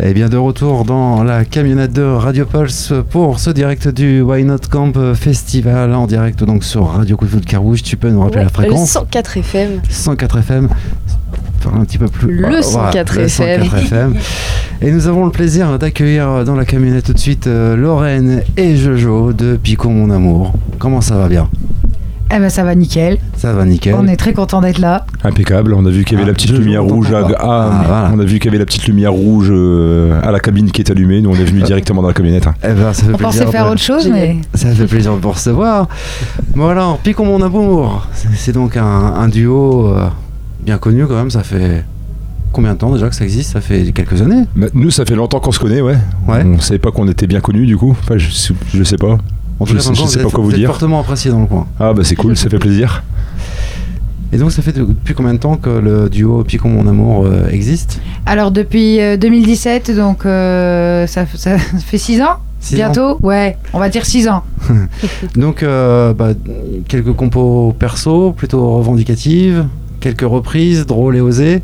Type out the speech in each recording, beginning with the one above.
Et bien de retour dans la camionnette de Radio Pulse pour ce direct du Why Not Camp Festival en direct donc sur Radio Coup de Foudre Carouge. Tu peux nous rappeler la fréquence? 104 FM. 104 FM. Enfin, un petit peu plus. Le 104 FM. 104 FM. Et nous avons le plaisir d'accueillir dans la camionnette tout de suite Lorraine et Jojo de Picon Mon Amour. Comment ça va bien? Eh ben ça va nickel. Ça va nickel. On est très content d'être là. Impeccable. On a vu qu'il y avait la petite lumière rouge. Voilà. On a vu qu'il y avait la petite lumière rouge à la cabine qui est allumée. Nous on est venu directement dans la camionnette. Eh ben, ça fait on plaisir. pensait faire autre chose, mais ça fait plaisir de vous recevoir. Bon alors, Picon Mon Amour, c'est donc un duo bien connu quand même. Ça fait combien de temps déjà que ça existe? Ça fait quelques années. Nous ça fait longtemps qu'on se connaît, ouais. On savait pas qu'on était bien connus du coup. Enfin, je sais pas. Je sais pas quoi vous dire. Fortement apprécié dans le coin. Ah bah c'est cool, ça fait plaisir. Et donc ça fait depuis combien de temps que le duo Picon Mon Amour existe? Alors depuis 2017, donc ça fait 6 ans 6 bientôt ans. Ouais, on va dire 6 ans. Donc quelques compos perso, plutôt revendicatives, quelques reprises drôles et osées,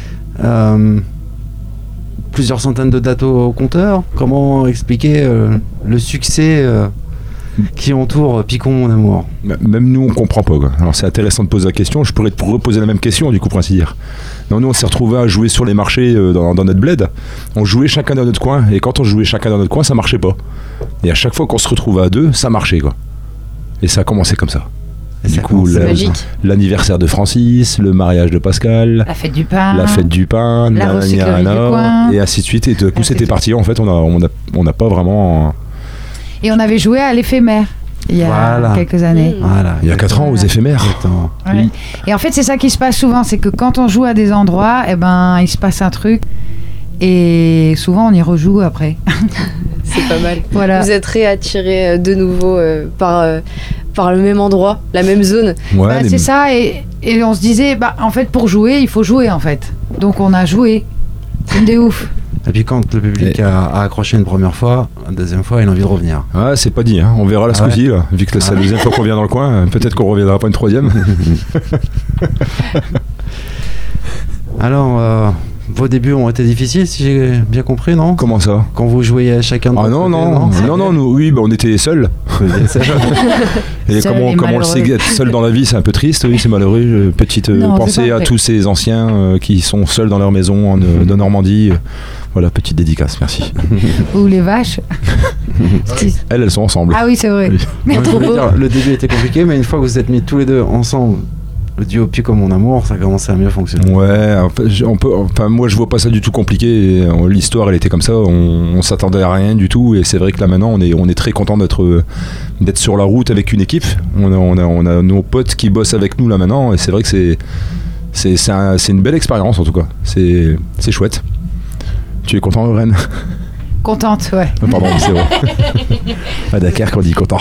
plusieurs centaines de dates au compteur. Comment expliquer le succès qui entoure Picon Mon Amour? Même nous on comprend pas quoi. Alors c'est intéressant de poser la question. Je pourrais te reposer la même question du coup pour ainsi dire. Non, nous on s'est retrouvés à jouer sur les marchés dans notre bled. On jouait chacun dans notre coin et quand on jouait chacun dans notre coin ça marchait pas. Et à chaque fois qu'on se retrouvait à deux ça marchait quoi. Et ça a commencé comme ça. Et du coup l'anniversaire de Francis, le mariage de Pascal, la fête du pain, la recyclerie du coin, et ainsi de suite. Et de coup c'était parti en fait. On n'a pas vraiment. Et on avait joué à l'éphémère il y a quelques années. Voilà. Il y a 4 ans aux éphémères. Ouais. Oui. Et en fait, c'est ça qui se passe souvent, c'est que quand on joue à des endroits, eh ben, il se passe un truc et souvent on y rejoue après. C'est pas mal. Voilà. Vous êtes réattirés de nouveau par le même endroit, la même zone. Ouais, c'est ça, et on se disait, en fait, pour jouer, il faut jouer en fait. Donc on a joué. C'est une des ouf. Et puis quand le public a accroché une première fois, la deuxième fois, il a envie de revenir. Ouais, c'est pas dit, hein. On verra la Squeezie, là. Vu que c'est la deuxième fois qu'on vient dans le coin, peut-être qu'on reviendra pas une troisième. Alors, vos débuts ont été difficiles, si j'ai bien compris, non? Comment ça? Quand vous jouiez chacun de votre côté, non, nous, oui, on était seuls. Et comme on le sait, être seul dans la vie, c'est un peu triste, oui, c'est malheureux. Petite pensée à tous ces anciens qui sont seuls dans leur maison de Normandie. Voilà, petite dédicace, merci. Ou les vaches. Elles sont ensemble. Ah oui, c'est vrai. Oui. Mais trop beau. Le début était compliqué, mais une fois que vous êtes mis tous les deux ensemble, le duo Picon Mon Amour, ça a commencé à mieux fonctionner. Ouais, moi je vois pas ça du tout compliqué. L'histoire elle était comme ça, on s'attendait à rien du tout. Et c'est vrai que là maintenant on est très content d'être sur la route avec une équipe. On a nos potes qui bossent avec nous là maintenant. Et c'est vrai que c'est une belle expérience en tout cas. C'est chouette. Tu es content, Lorraine? Contente, ouais. Pardon, c'est vrai. À Dakar qu'on dit content.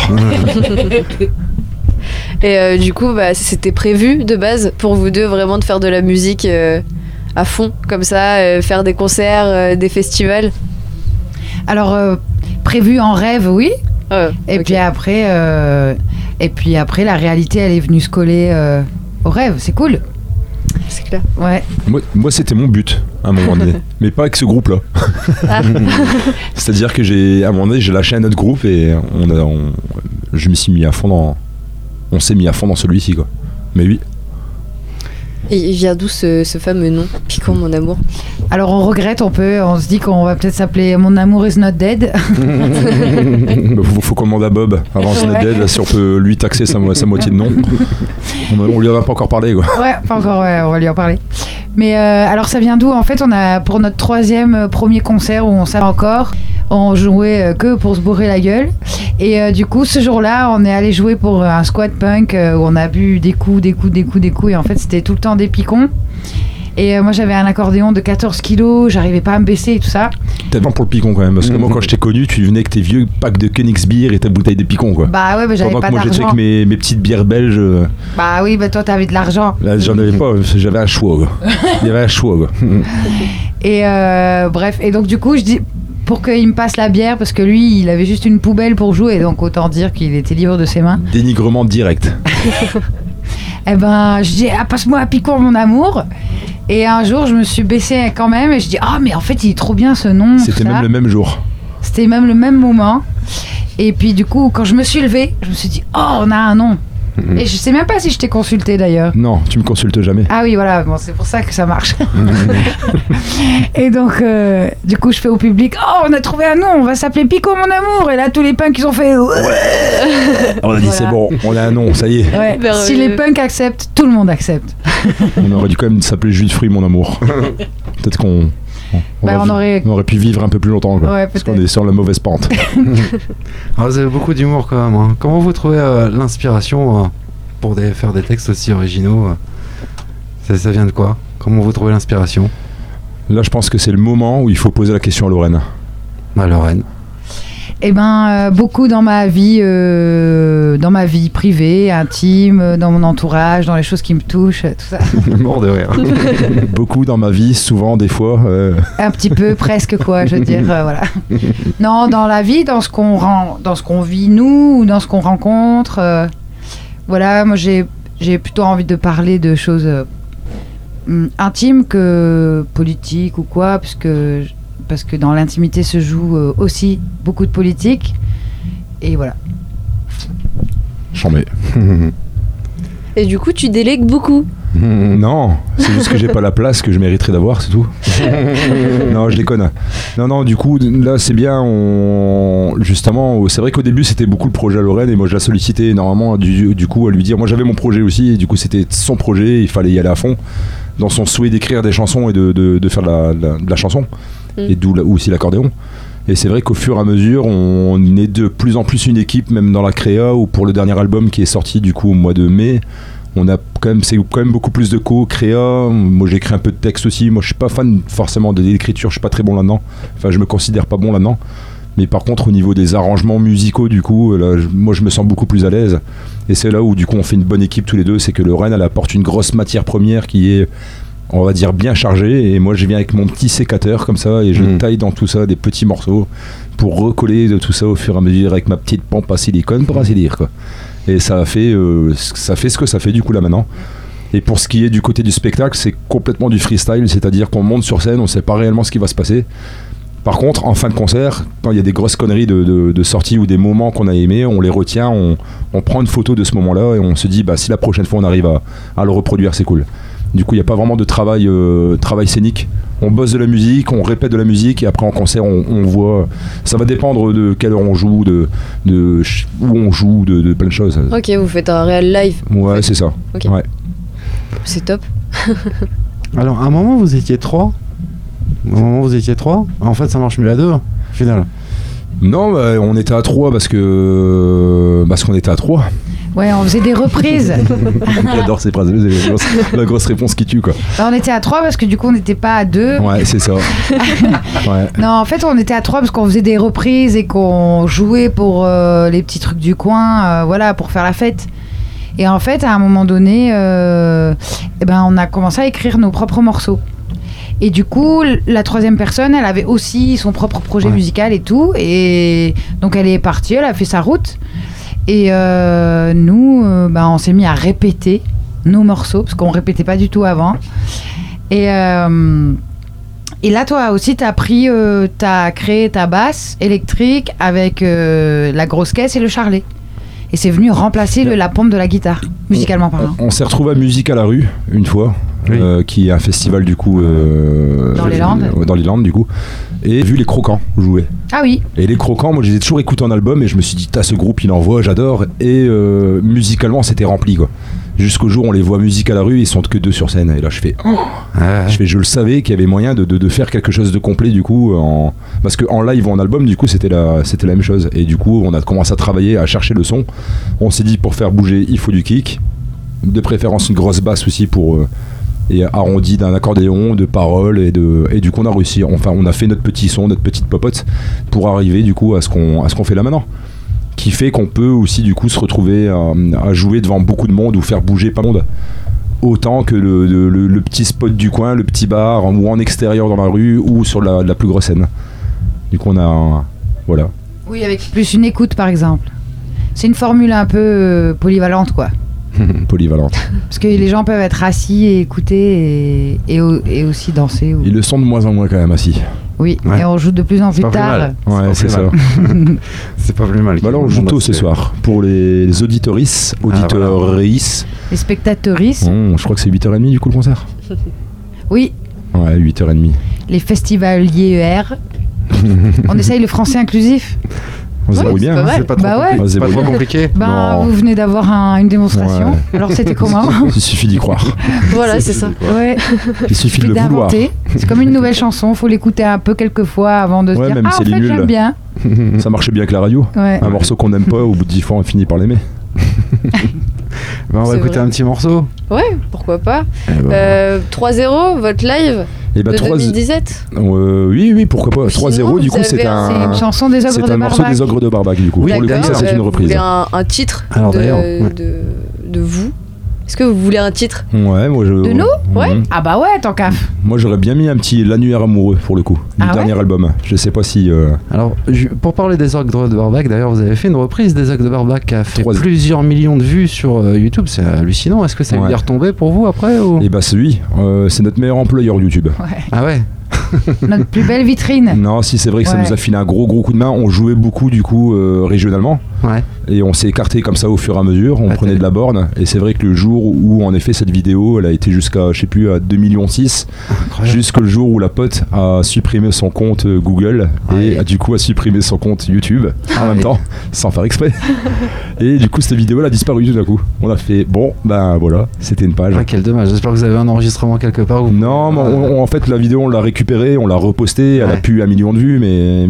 Et du coup, c'était prévu de base pour vous deux vraiment de faire de la musique à fond, comme ça, faire des concerts, des festivals? Alors, prévu en rêve, oui. Et puis après, la réalité, elle est venue se coller au rêve. C'est cool. C'est clair. Ouais. Moi, c'était mon but à un moment donné, mais pas avec ce groupe-là. C'est-à-dire que à un moment donné, j'ai lâché un autre groupe et je m'y suis mis à fond on s'est mis à fond dans celui-ci, quoi. Mais oui. Et il vient d'où ce fameux nom, Picon Mon Amour? Alors on regrette, on se dit qu'on va peut-être s'appeler Mon Amour is not dead. Faut qu'on demande à Bob avant is not dead si on peut lui taxer sa moitié de nom. On lui en a pas encore parlé, quoi. Ouais, pas encore, ouais, on va lui en parler. Mais alors ça vient d'où? En fait, on a pour notre premier concert où on savait encore, on jouait que pour se bourrer la gueule. Et du coup, ce jour-là, on est allé jouer pour un squat punk où on a bu des coups. Et en fait, c'était tout le temps des picons. Et moi, j'avais un accordéon de 14 kilos, j'arrivais pas à me baisser et tout ça. Tellement pour le picon quand même, parce que moi, quand je t'ai connu, tu venais avec tes vieux packs de Königsbier et ta bouteille de picon, quoi. Bah ouais, j'avais pas d'argent. Moi, j'étais avec mes petites bières belges. Bah oui, toi, t'avais de l'argent. Là, j'en avais pas, j'avais un choix, quoi. Il y avait un choix, quoi. Et bref, et donc du coup, je dis... pour qu'il me passe la bière, parce que lui, il avait juste une poubelle pour jouer, donc autant dire qu'il était libre de ses mains. Dénigrement direct. Eh ben, je dis, passe-moi Pico mon amour. Et un jour, je me suis baissée quand même et je dis, mais en fait, il est trop bien ce nom. C'était même le même jour. C'était même le même moment. Et puis du coup, quand je me suis levée, je me suis dit, on a un nom. Et je sais même pas si je t'ai consulté d'ailleurs. Non, tu me consultes jamais. Ah oui, voilà, bon, c'est pour ça que ça marche. Et donc, du coup, je fais au public, on a trouvé un nom, on va s'appeler Pico mon amour. Et là, tous les punks, ils ont fait, On a dit, Voilà. c'est bon, on a un nom, ça y est. Ouais. Merveilleux. Si les punks acceptent, tout le monde accepte. On aurait dû quand même s'appeler jus de fruits, mon amour. Peut-être qu'on On aurait... on aurait pu vivre un peu plus longtemps, quoi, Ouais, parce peut-être. qu'on est sur la mauvaise pente. Alors, vous avez beaucoup d'humour quand même. Hein. Comment vous trouvez l'inspiration pour faire des textes aussi originaux ça vient de quoi? Comment vous trouvez l'inspiration? Là, je pense que c'est le moment où il faut poser la question à Lorraine. Lorraine. Eh ben, beaucoup dans ma vie privée, intime, dans mon entourage, dans les choses qui me touchent, tout ça. Mort de rire. Beaucoup dans ma vie, souvent, des fois. Un petit peu, presque quoi, je veux dire, voilà. Non, dans la vie, dans ce qu'on vit nous, ou dans ce qu'on rencontre. Voilà, moi j'ai plutôt envie de parler de choses intimes que politiques ou quoi, parce que dans l'intimité se joue aussi beaucoup de politique. Et voilà. J'en mets. Et du coup, tu délègues beaucoup. Non, c'est juste que j'ai pas la place que je mériterais d'avoir, c'est tout. Non, je déconne. Non, du coup, là, c'est bien. Justement, c'est vrai qu'au début, c'était beaucoup le projet à Lorraine et moi, je la sollicitais énormément, du coup, à lui dire. Moi, j'avais mon projet aussi et du coup, c'était son projet, il fallait y aller à fond. Dans son souhait d'écrire des chansons et de faire de la chanson. Et d'où aussi l'accordéon. Et c'est vrai qu'au fur et à mesure, on est de plus en plus une équipe, même dans la créa, ou pour le dernier album qui est sorti du coup au mois de mai. C'est quand même beaucoup plus de créa. Moi j'écris un peu de texte aussi. Moi je suis pas fan forcément de l'écriture, je suis pas très bon là-dedans. Enfin je me considère pas bon là-dedans. Mais par contre au niveau des arrangements musicaux du coup, là, moi je me sens beaucoup plus à l'aise. Et c'est là où du coup on fait une bonne équipe tous les deux. C'est que Lorraine elle apporte une grosse matière première qui est, on va dire, bien chargée. Et moi je viens avec mon petit sécateur comme ça et je taille dans tout ça des petits morceaux pour recoller de tout ça au fur et à mesure avec ma petite pompe à silicone pour ainsi dire quoi. Et ça fait ce que ça fait du coup là maintenant. Et pour ce qui est du côté du spectacle, c'est complètement du freestyle, c'est-à-dire qu'on monte sur scène, on sait pas réellement ce qui va se passer. Par contre, en fin de concert, quand il y a des grosses conneries de sortie ou des moments qu'on a aimés, on les retient, on prend une photo de ce moment-là et on se dit si la prochaine fois on arrive à le reproduire, c'est cool. Du coup, il n'y a pas vraiment de travail scénique. On bosse de la musique, on répète de la musique et après en concert, on voit. Ça va dépendre de quelle heure on joue, où on joue, de plein de choses. Ok, vous faites un réel live. Ouais, c'est ça. Ok. Ouais. C'est top. Alors, à un moment, vous étiez 3. En fait, ça marche mieux à 2, au final. Non, on était à 3 parce qu'on était à 3. Ouais, on faisait des reprises. J'adore ces phrases, la grosse réponse qui tue quoi. On était à 3 parce que du coup on n'était pas à 2. Ouais, c'est ça. Ouais. Non, en fait on était à 3 parce qu'on faisait des reprises et qu'on jouait pour les petits trucs du coin, voilà, pour faire la fête. Et en fait à un moment donné, on a commencé à écrire nos propres morceaux. Et du coup, la troisième personne, elle avait aussi son propre projet musical et tout. Et donc elle est partie, elle a fait sa route. Et nous, on s'est mis à répéter nos morceaux, parce qu'on répétait pas du tout avant. Et là, toi aussi, t'as créé ta basse électrique avec la grosse caisse et le charlet. Et c'est venu remplacer la pompe de la guitare, musicalement parlant. On s'est retrouvé à Musique à la rue, une fois, qui est un festival du coup... dans les Landes. Dans les Landes, du coup. Et vu les Croquants jouer. Ah oui. Et les Croquants, moi je les ai toujours écoutés en album et je me suis dit, ce groupe il envoie, j'adore. Et musicalement c'était rempli quoi. Jusqu'au jour où on les voit Musique à la rue, ils sont que 2 sur scène. Et là je fais, je le savais qu'il y avait moyen de faire quelque chose de complet du coup. Parce qu'en live ou en album du coup c'était la même chose. Et du coup on a commencé à travailler, à chercher le son. On s'est dit pour faire bouger il faut du kick. De préférence une grosse basse aussi pour... et arrondi d'un accordéon, de paroles et du coup on a réussi, enfin on a fait notre petit son, notre petite popote pour arriver du coup à ce qu'on fait là maintenant, qui fait qu'on peut aussi du coup se retrouver à jouer devant beaucoup de monde ou faire bouger pas de monde autant que le petit spot du coin, le petit bar ou en extérieur dans la rue ou sur la plus grosse scène. Du coup on a voilà. Oui, avec plus une écoute par exemple. C'est une formule un peu polyvalente quoi. Polyvalente. Parce que les gens peuvent être assis et écouter et aussi danser. Ils le sont de moins en moins quand même assis. Oui, Ouais. et on joue de plus en C'est plus pas plus tard. mal. Ouais, c'est ça. C'est pas plus mal. Bah là, on joue tôt ce soir. Pour les auditorices, auditeuristes. Les spectateuristes, Je crois que c'est 8h30 du coup le concert. oui, Ouais, 8h30. les festivaliers ER. On essaye le français inclusif. On se Ouais, débrouille c'est bien. pas hein. mal. C'est pas trop, Bah ouais. compli- c'est pas C'est trop bon. compliqué. Ben, Non. vous venez d'avoir une démonstration. Ouais. Alors c'était comment? Il suffit d'y croire. Voilà, c'est ça. Ouais, Il suffit de le vouloir. d'inventer. C'est comme une nouvelle chanson, faut l'écouter un peu quelques fois avant de se Ouais, dire même ah si en elle est fait nulle. j'aime bien. Ça marchait bien avec la radio. Ouais. Un morceau qu'on n'aime pas, au bout de 10 fois, on finit par l'aimer. Bah, on va C'est écouter vrai. un petit morceau. Ouais, pourquoi pas. Eh ben, 3-0, votre live eh ben, de 3 2017. oui, pourquoi pas. Sinon, 3-0, du vous coup, c'est avez C'est un. une chanson des ogres C'est de un morceau Barbac. des ogres de Barbac, du coup. Oui, Pour le coup, d'accord. ça, c'est une Vous reprise. voulez un titre Alors, d'ailleurs, de, ouais. de vous? Est-ce que vous voulez un titre? Ouais, moi je. De nous Ouais. Mhm. Ah bah ouais, tant qu'à. Moi j'aurais bien mis un petit L'annuaire amoureux pour le coup, du Ah ouais dernier album. Je sais pas si. Alors, pour parler des ogres de Barbac, d'ailleurs, vous avez fait une reprise des ogres de Barbac qui a fait 3. plusieurs millions de vues sur YouTube. C'est hallucinant. Est-ce que ça a eu Ouais. des retombées pour vous après ou... Et bah c'est lui, c'est notre meilleur employeur YouTube. Ouais. Ah ouais. Notre plus belle vitrine. Non, si c'est vrai que ça Ouais. nous a filé un gros coup de main. On jouait beaucoup du coup régionalement. Ouais. Et on s'est écarté comme ça au fur et à mesure, on Ah, prenait de la borne, et c'est vrai que le jour où en effet cette vidéo elle a été jusqu'à, je sais plus, à 2,6 millions, Incroyable. jusqu'au jour où la pote a supprimé son compte Google et Ouais. a du coup a supprimé son compte YouTube en Ah même oui. temps, sans faire exprès. Et du coup cette vidéo elle a disparu tout d'un coup. On a fait, bon, ben voilà, c'était une page. Ah, quel dommage. J'espère que vous avez un enregistrement quelque part. Où... Non, mais en fait la vidéo on l'a récupérée, on l'a repostée, elle a Ouais. pu 1 million de vues, mais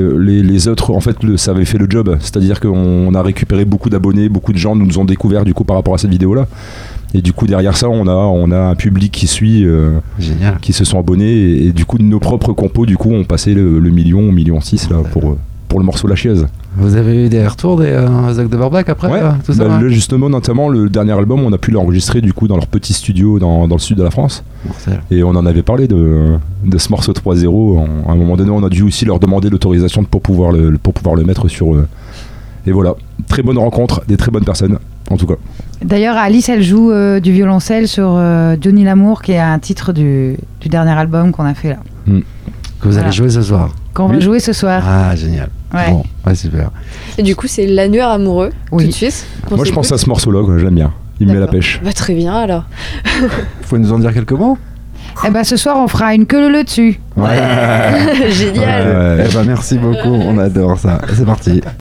les autres en fait ça avait fait le job, c'est-à-dire qu'on a récupéré beaucoup d'abonnés, beaucoup de gens nous ont découvert du coup par rapport à cette vidéo là, et du coup derrière ça on a un public qui suit, Génial. qui se sont abonnés, et du coup nos propres compos du coup ont passé le million, 1,6 million là pour le morceau La Chiaise. Vous avez eu des retours des ogres de Barbac après Ouais, tout ça bah, ouais là, justement notamment le dernier album on a pu l'enregistrer du coup dans leur petit studio dans le sud de la France. Mortel. Et on en avait parlé de ce morceau 3-0. À un moment donné, on a dû aussi leur demander l'autorisation pour pouvoir le mettre sur eux. Et voilà, très bonne rencontre, des très bonnes personnes, en tout cas. D'ailleurs, Alice, elle joue du violoncelle sur Johnny Lamour, qui est un titre du dernier album qu'on a fait là. Que vous Voilà. allez jouer ce soir. Qu'on va Oui. jouer ce soir. Ah, génial. Ouais. Bon, ouais, super. Et du coup, c'est l'annuaire amoureux, Oui. tout de suite. qu'on Moi, je pense à s'écoute. ce morceau-là, quoi, je l'aime bien. Il me met la D'accord. pêche. Bah, très bien alors. Vous pouvez nous en dire quelques mots? Eh ben, ce soir, on fera une queue leu dessus. Génial. Ouais. Eh ben, merci beaucoup. On adore ça. C'est parti.